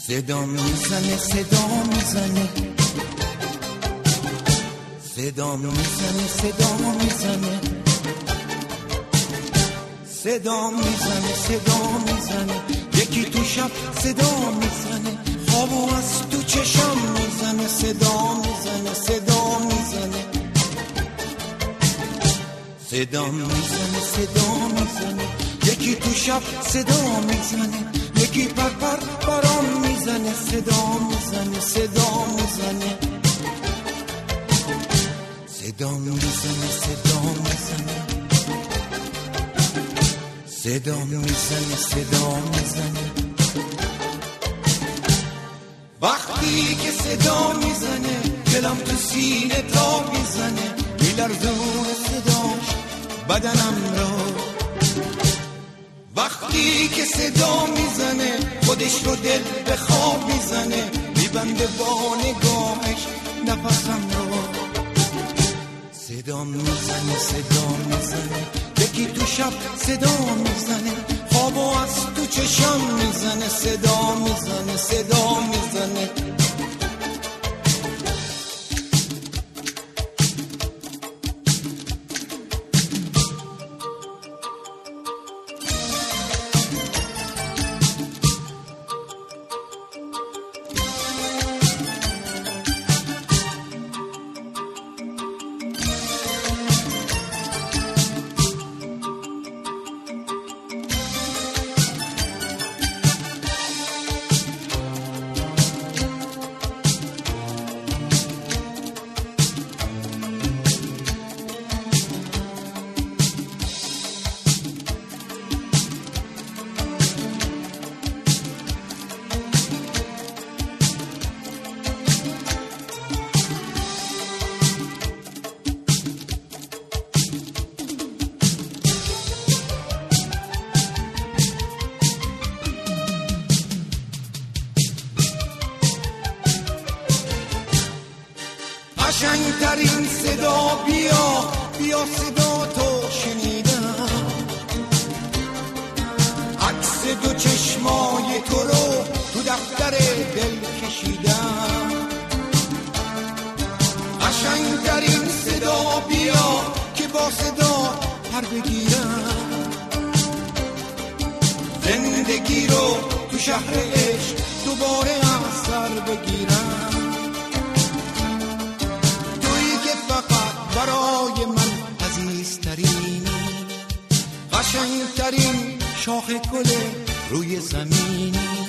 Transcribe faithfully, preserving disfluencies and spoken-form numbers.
صدا میزنه صدا میزنه صدا میزنه صدا میزنه صدا میزنه صدا میزنه یکی تو شب صدا میزنه خوابو از تو چشم میزنه صدا میزنه صدا میزنه صدا میزنه صدا میزنه یکی تو شب صدا میزنه یکی پر پر برام میزنه صدا میزنه صدا میزنه صدا میزنه صدا میزنه صدا میزنه صدا میزنه وقتی که صدا میزنه دلم تو سینه تا میزنه میلرزونه صداش بدنم رو وقتی که صدا میزنه خودش رو دل به خواب میزنه میبنده با نگاهش نفسم رو صدا میزنه صدا میزنه یکی تو شب صدا میزنه خوابو از تو چشم میزنه صدا میزنه صدا میزنه قشنگترین صدا بیا بیا صدا تو شنیدم عکس دو چشمای تو رو تو دفتر دل کشیدم قشنگترین صدا بیا که با صدا پر بگیرم زندگی رو تو شهر عشق دوباره از سر بگیرم برای من عزیزترینی قشنگترین شاخ گل روی زمینی